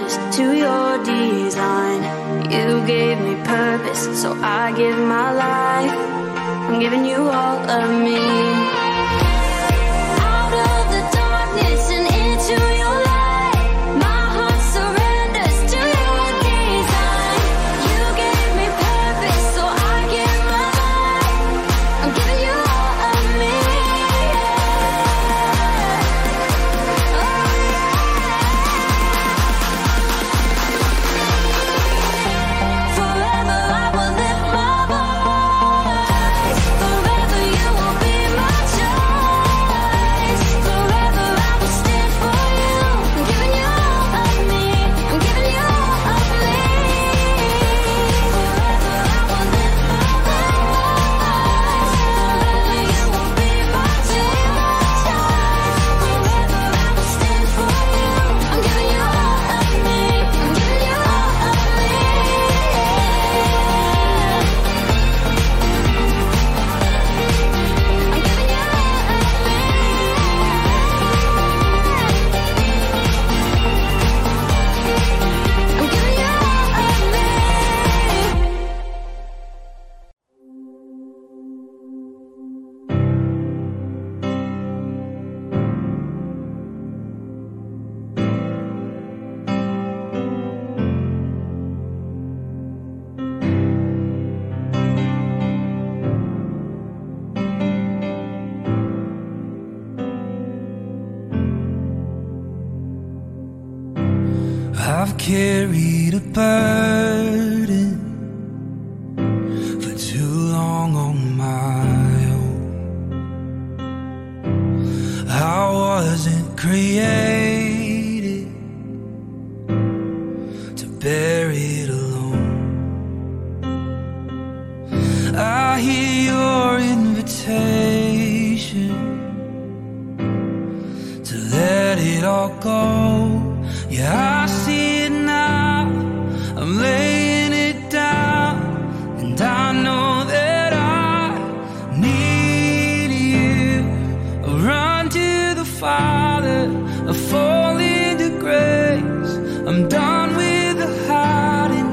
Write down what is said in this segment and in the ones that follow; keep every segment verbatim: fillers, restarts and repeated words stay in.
surrenders to your design. You gave me purpose, so I give my life. I'm giving you all of me. Out of the darkness and into your light, my heart surrenders to your design. You gave me purpose, so I give my life. I'm giving you all of me. Forever I will lift my voice. Forever you will be my choice. Forever I will stand for you. I'm giving you all of me. I'm giving you all of me. Forever I will lift my voice. Forever you will be my choice. Forever I will stand for you. I'm giving you all of me. I'm giving you all of me. I've carried a burden for too long on my own. I wasn't created to bear it alone. I hear your invitation to let it all go. Yeah, I see it now, I'm laying it down, and I know that I need you. I run to the Father, I fall into grace. I'm done with the hiding,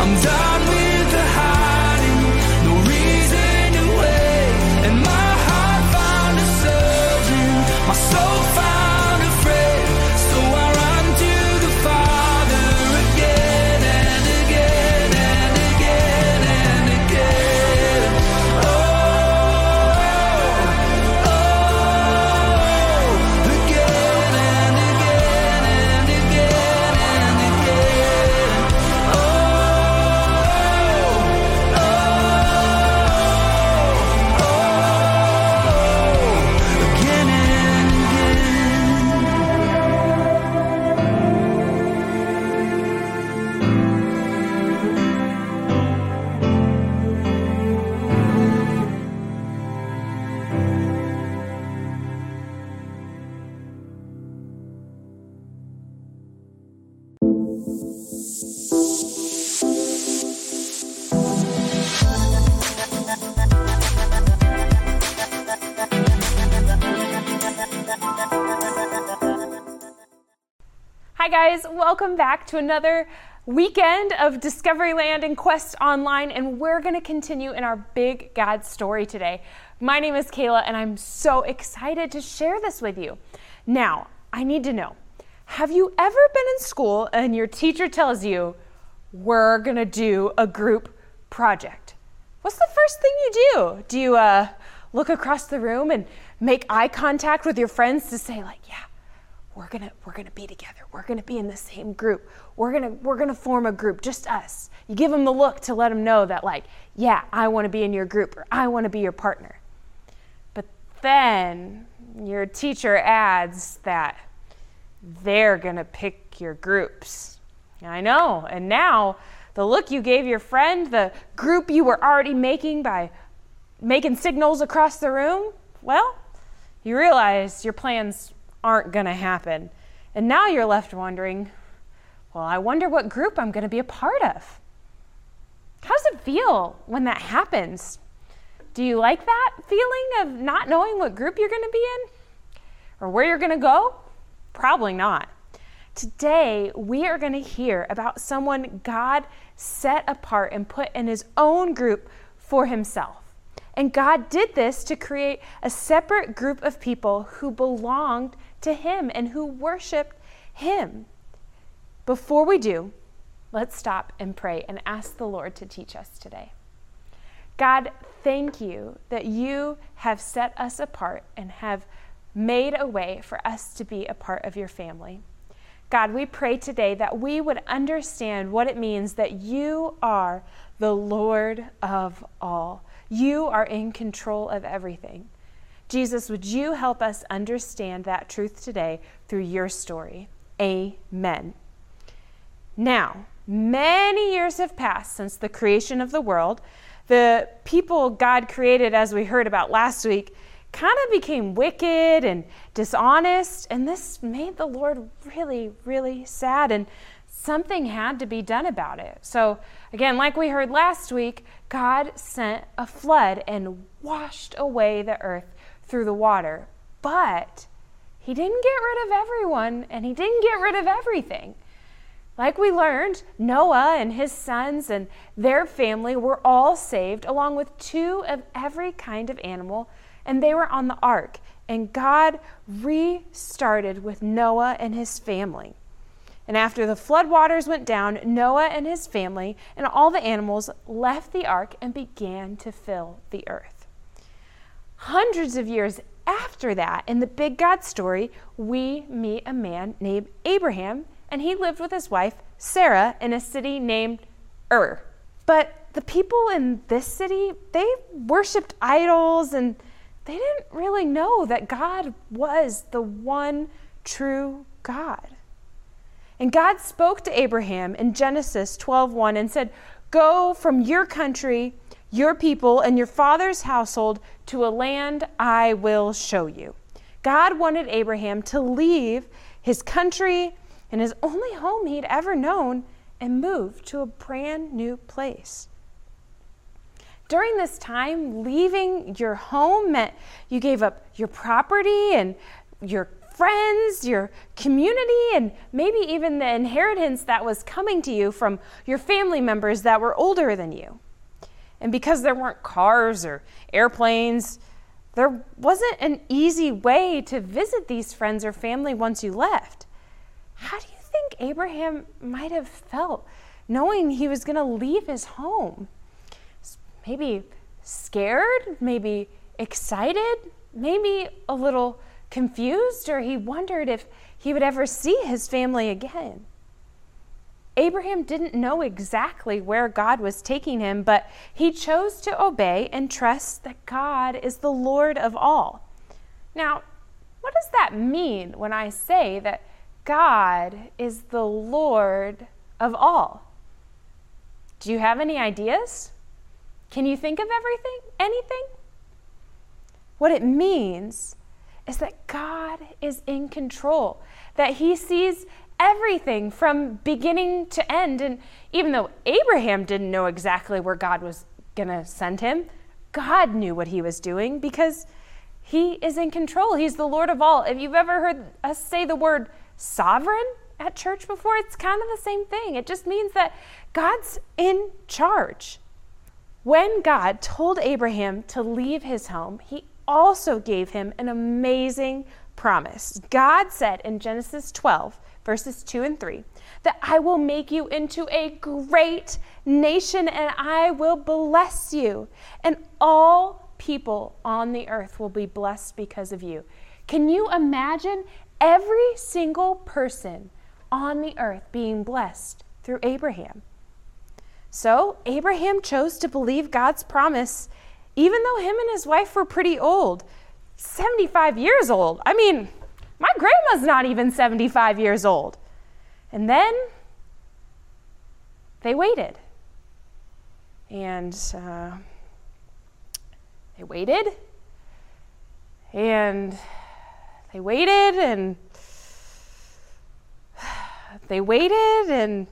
I'm done with the hiding, no reason to wait. And my heart found a surgeon, my soul found a friend. So I run to the Father again and again and again and again. Oh, oh, again and again and again and again. Oh, oh, oh, again and Hi guys, welcome back to another weekend of Discoveryland and Quest Online, and we're going to continue in our Big God story today. My name is Kayla, and I'm so excited to share this with you. Now, I need to know, have you ever been in school and your teacher tells you, we're going to do a group project? What's the first thing you do? Do you uh, look across the room and make eye contact with your friends to say like, yeah, we're gonna we're gonna be together. We're gonna be in the same group. We're gonna we're gonna form a group, just us. You give them the look to let them know that like, yeah, I want to be in your group, or I want to be your partner. But then your teacher adds that they're gonna pick your groups. I know. And now the look you gave your friend, the group you were already making by making signals across the room, well, you realize your plans aren't going to happen. And now you're left wondering, well, I wonder what group I'm going to be a part of. How does it feel when that happens? Do you like that feeling of not knowing what group you're going to be in? Or where you're going to go? Probably not. Today, we are going to hear about someone God set apart and put in his own group for himself. And God did this to create a separate group of people who belonged to him and who worshiped him. Before we do, let's stop and pray and ask the Lord to teach us today. God, thank you that you have set us apart and have made a way for us to be a part of your family. God, we pray today that we would understand what it means that you are the Lord of all. You are in control of everything. Jesus, would you help us understand that truth today through your story? Amen. Now, many years have passed since the creation of the world. The people God created, as we heard about last week, kind of became wicked and dishonest, and this made the Lord really, really sad, and something had to be done about it. So again, like we heard last week, God sent a flood and washed away the earth through the water. But he didn't get rid of everyone, and he didn't get rid of everything. Like we learned, Noah and his sons and their family were all saved, along with two of every kind of animal, and they were on the ark. And God restarted with Noah and his family. And after the flood waters went down, Noah and his family and all the animals left the ark and began to fill the earth. Hundreds of years after that, in the Big God story, we meet a man named Abraham, and he lived with his wife, Sarah, in a city named Ur. But the people in this city, they worshiped idols, and they didn't really know that God was the one true God. And God spoke to Abraham in Genesis twelve one and said, "Go from your country, your people, and your father's household to a land I will show you." God wanted Abraham to leave his country and his only home he'd ever known and move to a brand new place. During this time, leaving your home meant you gave up your property and your friends, your community, and maybe even the inheritance that was coming to you from your family members that were older than you. And because there weren't cars or airplanes, there wasn't an easy way to visit these friends or family once you left. How do you think Abraham might have felt knowing he was going to leave his home? Maybe scared, maybe excited, maybe a little confused, or he wondered if he would ever see his family again. Abraham didn't know exactly where God was taking him, but he chose to obey and trust that God is the Lord of all. Now, what does that mean when I say that God is the Lord of all? Do you have any ideas? Can you think of everything? Anything? What it means is that God is in control, that he sees everything from beginning to end. And even though Abraham didn't know exactly where God was going to send him, God knew what he was doing because he is in control. He's the Lord of all. If you've ever heard us say the word sovereign at church before, it's kind of the same thing. It just means that God's in charge. When God told Abraham to leave his home, he also gave him an amazing promise. God said in Genesis twelve, verses two and three, that I will make you into a great nation and I will bless you, and all people on the earth will be blessed because of you. Can you imagine every single person on the earth being blessed through Abraham? So Abraham chose to believe God's promise, even though him and his wife were pretty old, seventy-five years old. I mean, my grandma's not even seventy-five years old. And then they waited. And uh, they waited. And they waited and they waited and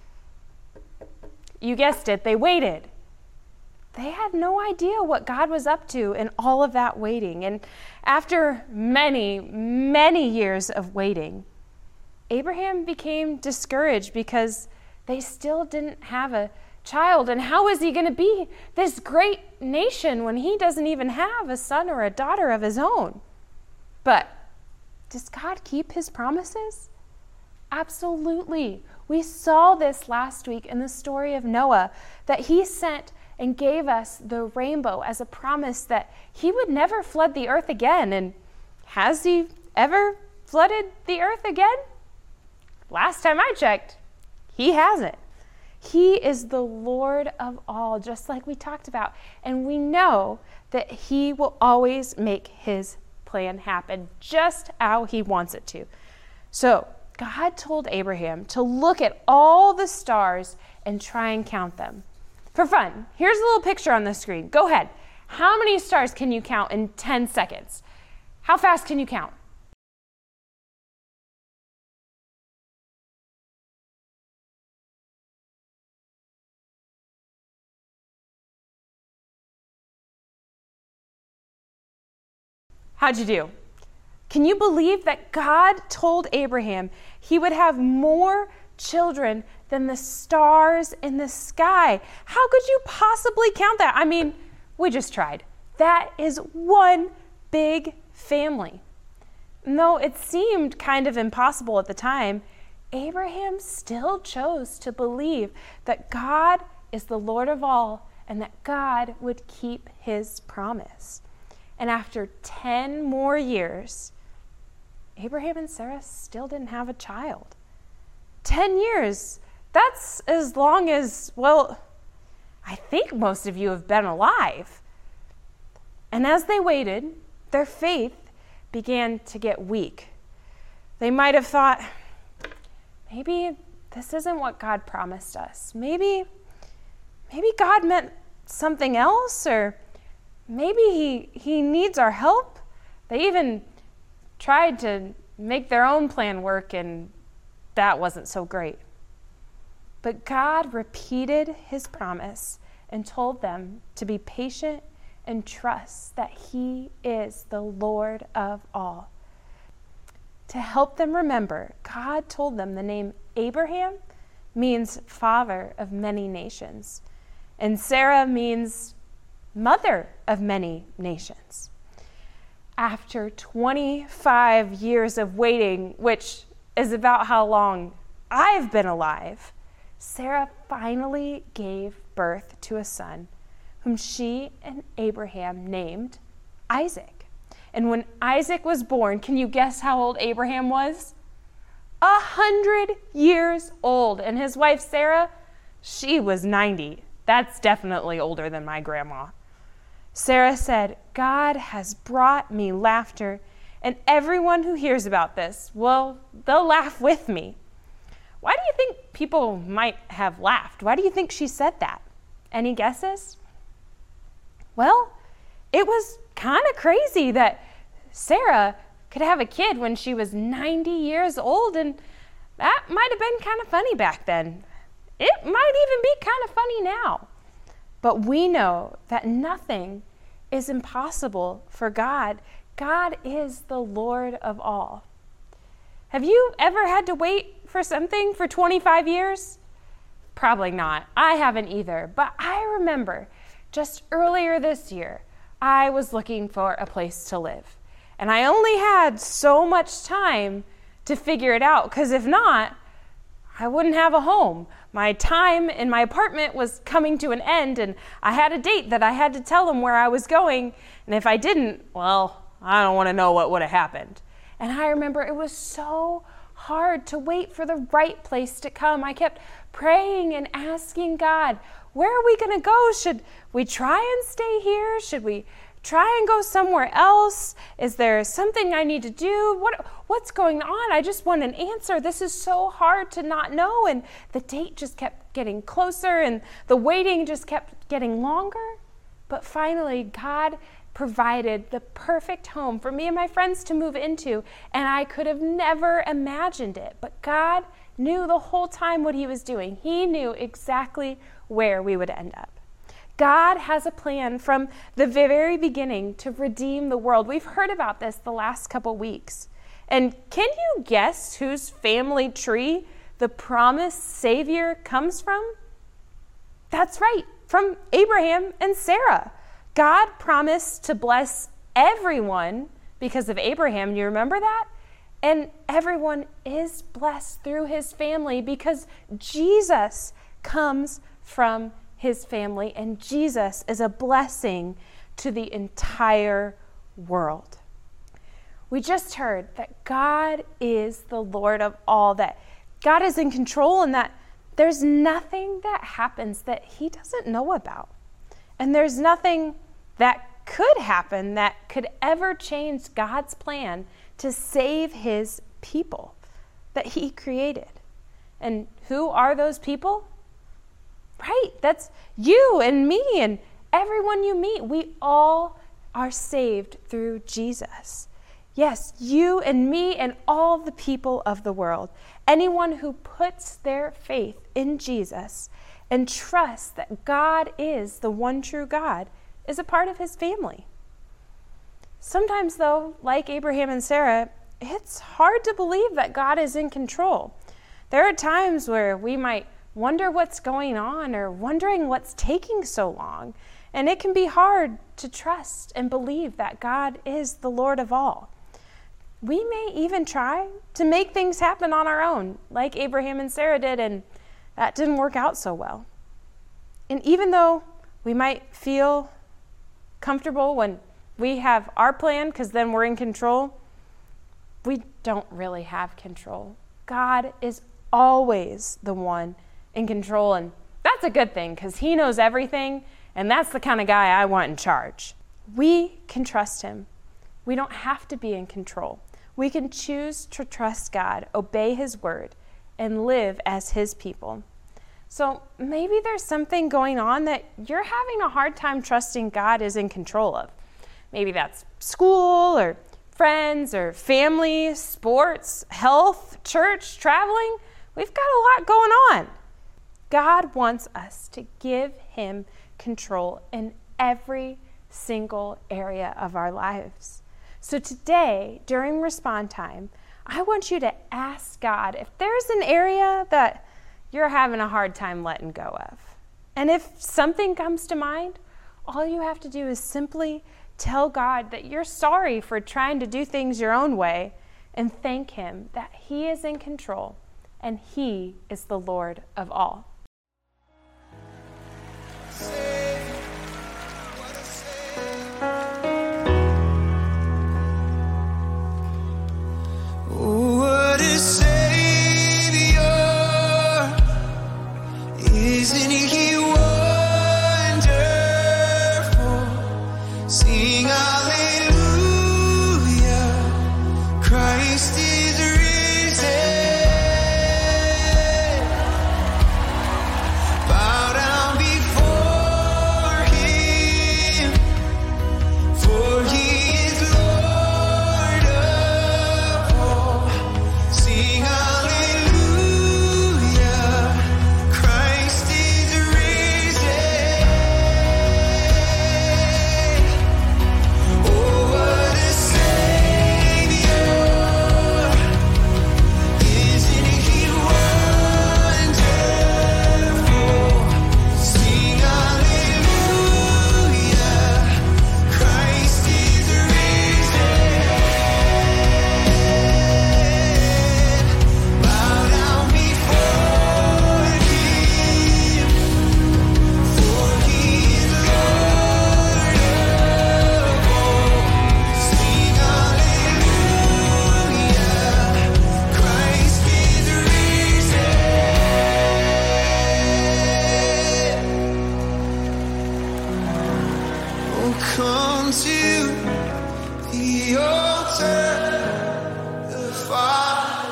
you guessed it, they waited. They had no idea what God was up to in all of that waiting. And after many, many years of waiting, Abraham became discouraged because they still didn't have a child. And how is he going to be this great nation when he doesn't even have a son or a daughter of his own? But does God keep his promises? Absolutely. We saw this last week in the story of Noah, that he sent and gave us the rainbow as a promise that he would never flood the earth again. And has he ever flooded the earth again? Last time I checked, he hasn't. He is the Lord of all, just like we talked about. And we know that he will always make his plan happen just how he wants it to. So God told Abraham to look at all the stars and try and count them. For fun, here's a little picture on the screen. Go ahead. How many stars can you count in ten seconds? How fast can you count? How'd you do? Can you believe that God told Abraham he would have more children than the stars in the sky? How could you possibly count that? I mean, we just tried. That is one big family. And though it seemed kind of impossible at the time, Abraham still chose to believe that God is the Lord of all and that God would keep his promise. And after ten more years, Abraham and Sarah still didn't have a child. Ten years, that's as long as, well, I think most of you have been alive. And as they waited, their faith began to get weak. They might have thought, maybe this isn't what God promised us. Maybe, maybe God meant something else, or maybe he, he needs our help. They even tried to make their own plan work, and that wasn't so great. But God repeated his promise and told them to be patient and trust that he is the Lord of all. to help them remember, God told them the name Abraham means father of many nations, and Sarah means mother of many nations. After twenty-five years of waiting, which is about how long I've been alive, Sarah finally gave birth to a son whom she and Abraham named Isaac. And when Isaac was born, can you guess how old Abraham was? A hundred years old. And his wife, Sarah, she was ninety. That's definitely older than my grandma. Sarah said, God has brought me laughter, and everyone who hears about this, well, they'll laugh with me. Why do you think people might have laughed? Why do you think she said that? Any guesses? Well, it was kind of crazy that Sarah could have a kid when she was ninety years old, and that might have been kind of funny back then. It might even be kind of funny now. But we know that nothing is impossible for God. God is the Lord of all. Have you ever had to wait for something for twenty-five years? Probably not. I haven't either. But I remember just earlier this year, I was looking for a place to live. And I only had so much time to figure it out, because if not, I wouldn't have a home. My time in my apartment was coming to an end, and I had a date that I had to tell them where I was going. And if I didn't, well, I don't want to know what would have happened. And I remember it was so hard to wait for the right place to come. I kept praying and asking God, where are we going to go? Should we try and stay here? Should we try and go somewhere else? Is there something I need to do? What what's going on? I just want an answer. This is so hard to not know. And the date just kept getting closer, and the waiting just kept getting longer. But finally, God provided the perfect home for me and my friends to move into, and I could have never imagined it. But God knew the whole time what he was doing. He knew exactly where we would end up. God has a plan from the very beginning to redeem the world. We've heard about this the last couple weeks. And can you guess whose family tree the promised Savior comes from? That's right, from Abraham and Sarah. God promised to bless everyone because of Abraham. You remember that? And everyone is blessed through his family because Jesus comes from his family, and Jesus is a blessing to the entire world. We just heard that God is the Lord of all, that God is in control, and that there's nothing that happens that he doesn't know about. And there's nothing that could happen that could ever change God's plan to save his people that he created. And who are those people? Right, that's you and me and everyone you meet. We all are saved through Jesus. Yes, you and me and all the people of the world. Anyone who puts their faith in Jesus and trusts that God is the one true God is a part of his family. Sometimes, though, like Abraham and Sarah, it's hard to believe that God is in control. There are times where we might wonder what's going on or wondering what's taking so long. And it can be hard to trust and believe that God is the Lord of all. We may even try to make things happen on our own, like Abraham and Sarah did, and that didn't work out so well. And even though we might feel comfortable when we have our plan because then we're in control, we don't really have control. God is always the one in control, and that's a good thing because he knows everything, and that's the kind of guy I want in charge. We can trust him. We don't have to be in control. We can choose to trust God, obey his word, and live as his people. So maybe there's something going on that you're having a hard time trusting God is in control of. Maybe that's school or friends or family, sports, health, church, traveling. We've got a lot going on. God wants us to give him control in every single area of our lives. So today, during Respond Time, I want you to ask God if there's an area that you're having a hard time letting go of. And if something comes to mind, all you have to do is simply tell God that you're sorry for trying to do things your own way and thank Him that He is in control and He is the Lord of all. Oh, what a Savior, isn't He wonderful? Sing hallelujah, Christ is risen. Bow down before Him, for He is Lord of all. Sing hallelujah, Christ is risen. Oh, what a Savior, isn't He wonderful? Sing hallelujah, Christ is risen. Bow down before Him, for He is Lord of all. Sing hallelujah, Christ is risen. Oh, come to the altar, the Father.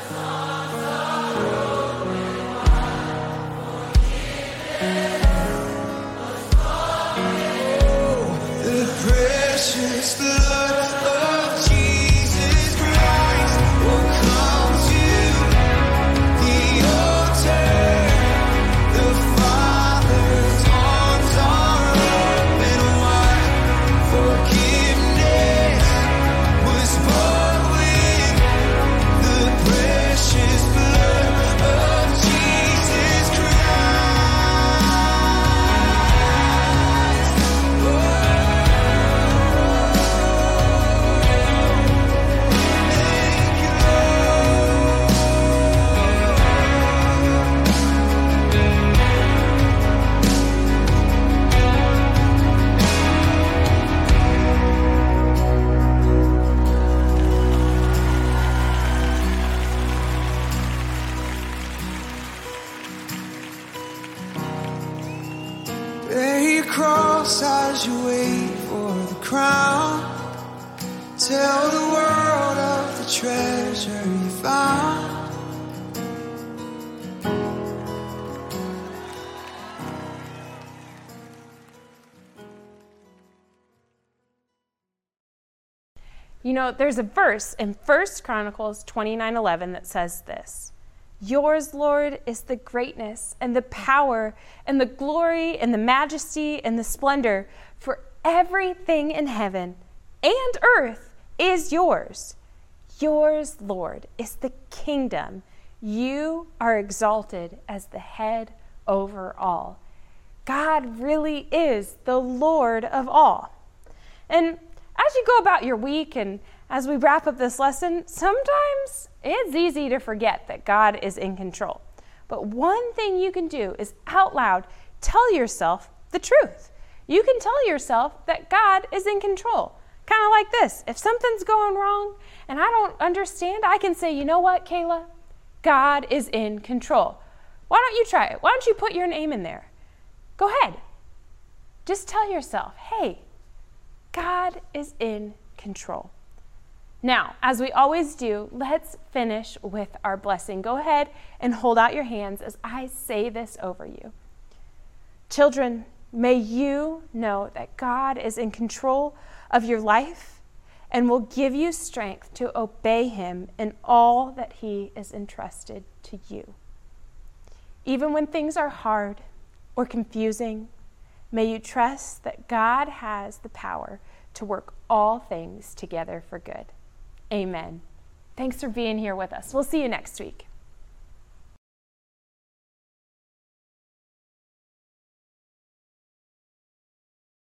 The precious blood of Jesus Christ will come to the altar. The Father's arms are open wide. Forgiveness was bought with the precious blood of Jesus Christ. Thank you, bear your cross as you wait for the crown. Tell the world of the treasure you found. You know, there's a verse in First Chronicles twenty-nine eleven that says this: "Yours, Lord, is the greatness and the power and the glory and the majesty and the splendor, for everything in heaven and earth is yours. Yours, Lord, is the kingdom. You are exalted as the head over all." God really is the Lord of all. And as you go about your week and as we wrap up this lesson, sometimes it's easy to forget that God is in control. But one thing you can do is out loud tell yourself the truth. You can tell yourself that God is in control. Kind of like this. If something's going wrong and I don't understand, I can say, you know what, Kayla? God is in control. Why don't you try it? Why don't you put your name in there? Go ahead. Just tell yourself, hey, God is in control. Now, as we always do, let's finish with our blessing. Go ahead and hold out your hands as I say this over you. Children, may you know that God is in control of your life and will give you strength to obey Him in all that He is entrusted to you. Even when things are hard or confusing, may you trust that God has the power to work all things together for good. Amen. Thanks for being here with us. We'll see you next week.